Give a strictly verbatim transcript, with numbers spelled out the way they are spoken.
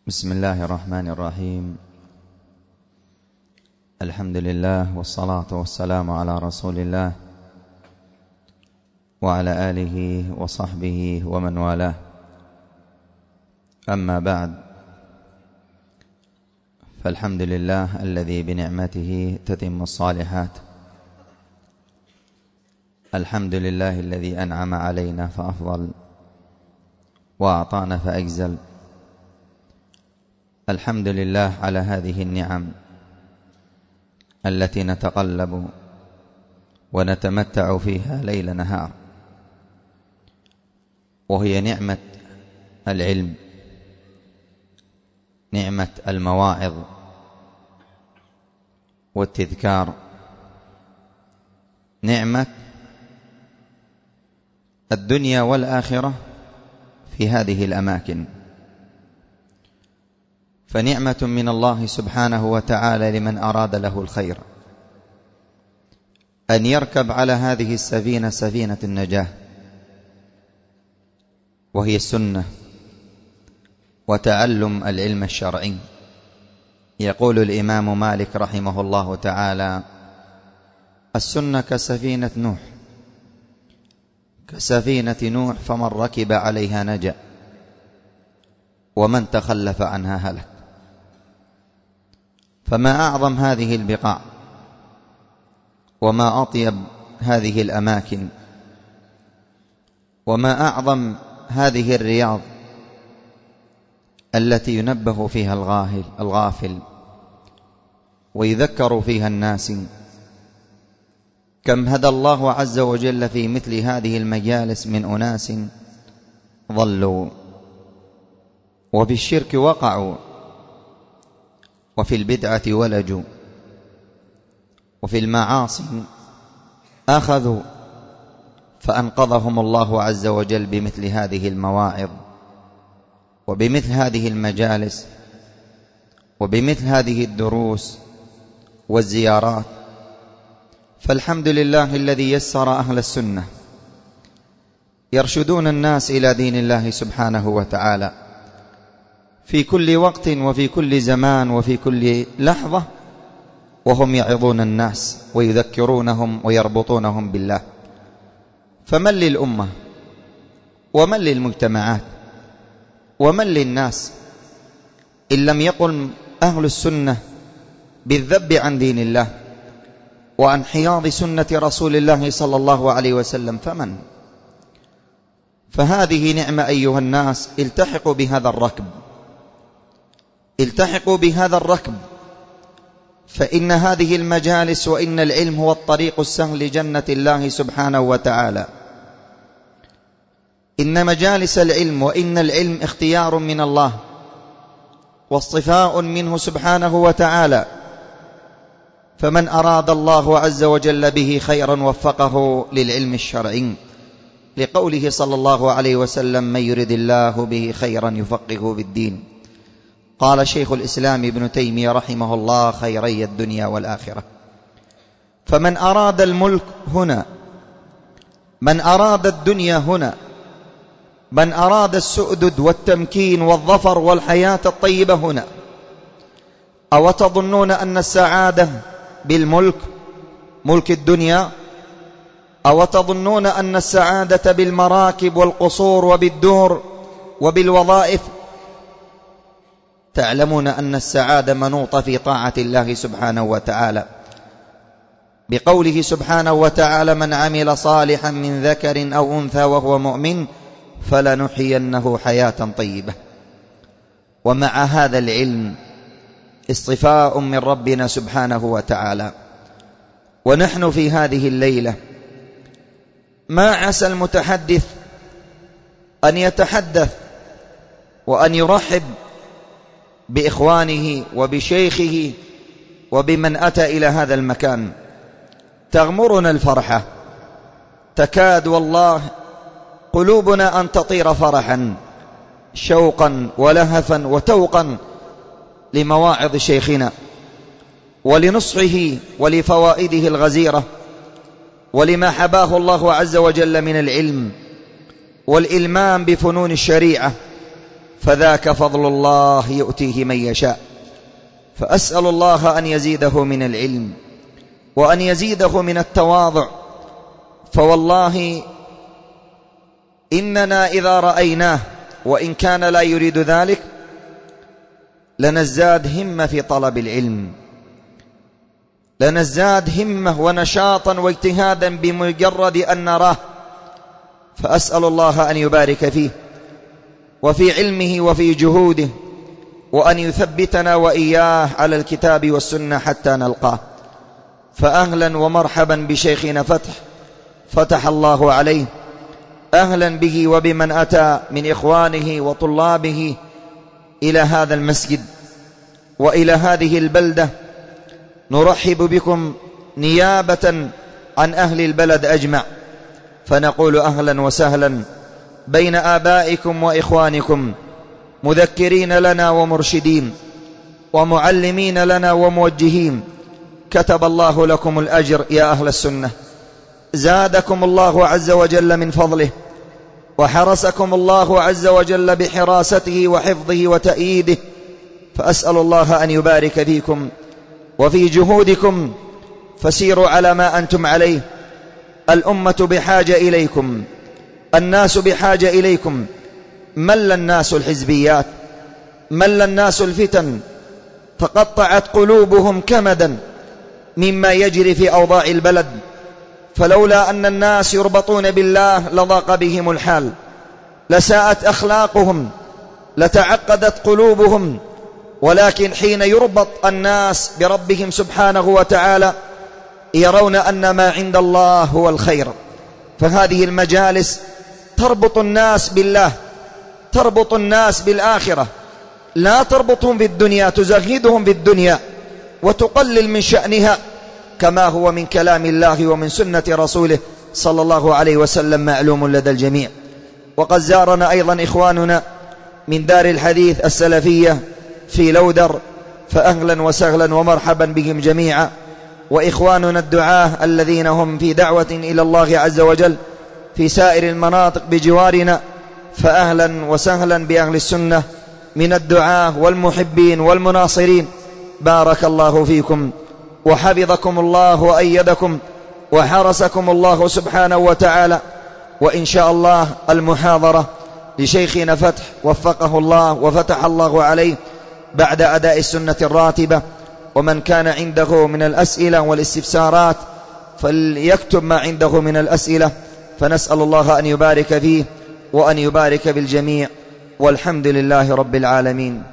بسم الله الرحمن الرحيم. الحمد لله والصلاة والسلام على رسول الله وعلى آله وصحبه ومن والاه. أما بعد، فالحمد لله الذي بنعمته تتم الصالحات. الحمد لله الذي أنعم علينا فأفضل وأعطانا فأجزل. الحمد لله على هذه النعم التي نتقلب ونتمتع فيها ليل نهار، وهي نعمة العلم، نعمة المواعظ والتذكار، نعمة الدنيا والآخرة في هذه الأماكن. فنعمة من الله سبحانه وتعالى لمن أراد له الخير أن يركب على هذه السفينة، سفينة النجاة، وهي السنة وتعلم العلم الشرعي. يقول الإمام مالك رحمه الله تعالى: السنة كسفينة نوح، كسفينة نوح، فمن ركب عليها نجا ومن تخلف عنها هلك. فما أعظم هذه البقاع، وما أطيب هذه الأماكن، وما أعظم هذه الرياض التي ينبه فيها الغافل الغافل ويذكر فيها الناس. كم هدى الله عز وجل في مثل هذه المجالس من أناس ضلوا وفي الشرك وقعوا، وفي البدعة ولجوا، وفي المعاصي أخذوا، فأنقذهم الله عز وجل بمثل هذه المواعظ وبمثل هذه المجالس وبمثل هذه الدروس والزيارات. فالحمد لله الذي يسر أهل السنة يرشدون الناس إلى دين الله سبحانه وتعالى في كل وقت وفي كل زمان وفي كل لحظة، وهم يعظون الناس ويذكرونهم ويربطونهم بالله. فمن للأمة ومن للمجتمعات ومن للناس إن لم يقل أهل السنة بالذب عن دين الله وعن حياض سنة رسول الله صلى الله عليه وسلم؟ فمن؟ فهذه نعمة أيها الناس. التحقوا بهذا الركب، التحقوا بهذا الركب، فإن هذه المجالس وإن العلم هو الطريق السهل لجنة الله سبحانه وتعالى. إن مجالس العلم وإن العلم اختيار من الله واصطفاء منه سبحانه وتعالى. فمن أراد الله عز وجل به خيرا وفقه للعلم الشرعي، لقوله صلى الله عليه وسلم: من يرد الله به خيرا يفقهه بالدين. قال شيخ الإسلام ابن تيمية رحمه الله: خيري الدنيا والآخرة. فمن أراد الملك هنا، من أراد الدنيا هنا، من أراد السؤدد والتمكين والظفر والحياة الطيبة هنا، أو تظنون أن السعادة بالملك، ملك الدنيا، أو تظنون أن السعادة بالمراكب والقصور وبالدور وبالوظائف؟ تعلمون أن السعادة منوطة في طاعة الله سبحانه وتعالى، بقوله سبحانه وتعالى: من عمل صالحا من ذكر أو أنثى وهو مؤمن فلنحيينه حياة طيبة. ومع هذا العلم اصطفاء من ربنا سبحانه وتعالى. ونحن في هذه الليلة ما عسى المتحدث أن يتحدث وأن يرحب بإخوانه وبشيخه وبمن أتى إلى هذا المكان. تغمرنا الفرحة، تكاد والله قلوبنا أن تطير فرحا، شوقا ولهفا وتوقا لمواعظ شيخنا ولنصحه ولفوائده الغزيرة ولما حباه الله عز وجل من العلم والإلمام بفنون الشريعة. فذاك فضل الله يؤتيه من يشاء. فأسأل الله أن يزيده من العلم وأن يزيده من التواضع، فوالله إننا إذا رأيناه وإن كان لا يريد ذلك لنزداد همة في طلب العلم، لنزداد همة ونشاطا واجتهادا بمجرد أن نراه. فأسأل الله أن يبارك فيه وفي علمه وفي جهوده، وأن يثبتنا وإياه على الكتاب والسنة حتى نلقاه. فأهلا ومرحبا بشيخنا فتح، فتح الله عليه، أهلا به وبمن أتى من إخوانه وطلابه إلى هذا المسجد وإلى هذه البلدة. نرحب بكم نيابة عن أهل البلد أجمع، فنقول أهلا وسهلا بين آبائكم وإخوانكم، مذكرين لنا ومرشدين ومعلمين لنا وموجهين. كتب الله لكم الأجر يا أهل السنة، زادكم الله عز وجل من فضله، وحرسكم الله عز وجل بحراسته وحفظه وتأييده. فأسأل الله أن يبارك فيكم وفي جهودكم، فسيروا على ما أنتم عليه. الأمة بحاجة إليكم، الناس بحاجة إليكم. مل الناس الحزبيات، مل الناس الفتن، تقطعت قلوبهم كمدا مما يجري في أوضاع البلد. فلولا أن الناس يربطون بالله لضاق بهم الحال، لساءت أخلاقهم، لتعقدت قلوبهم. ولكن حين يربط الناس بربهم سبحانه وتعالى يرون أن ما عند الله هو الخير. فهذه المجالس تربط الناس بالله، تربط الناس بالآخرة، لا تربطهم بالدنيا، تزهدهم بالدنيا وتقلل من شأنها، كما هو من كلام الله ومن سنة رسوله صلى الله عليه وسلم معلوم لدى الجميع. وقد زارنا أيضا إخواننا من دار الحديث السلفية في لودر، فأهلا وسهلا ومرحبا بهم جميعا. وإخواننا الدعاة الذين هم في دعوة إلى الله عز وجل في سائر المناطق بجوارنا، فأهلا وسهلا بأهل السنة من الدعاة والمحبين والمناصرين. بارك الله فيكم وحفظكم الله وأيدكم وحرسكم الله سبحانه وتعالى. وإن شاء الله المحاضرة لشيخنا فتح وفقه الله وفتح الله عليه بعد أداء السنة الراتبة. ومن كان عنده من الأسئلة والاستفسارات فليكتب ما عنده من الأسئلة، فنسأل الله أن يبارك فيه وأن يبارك بالجميع، والحمد لله رب العالمين.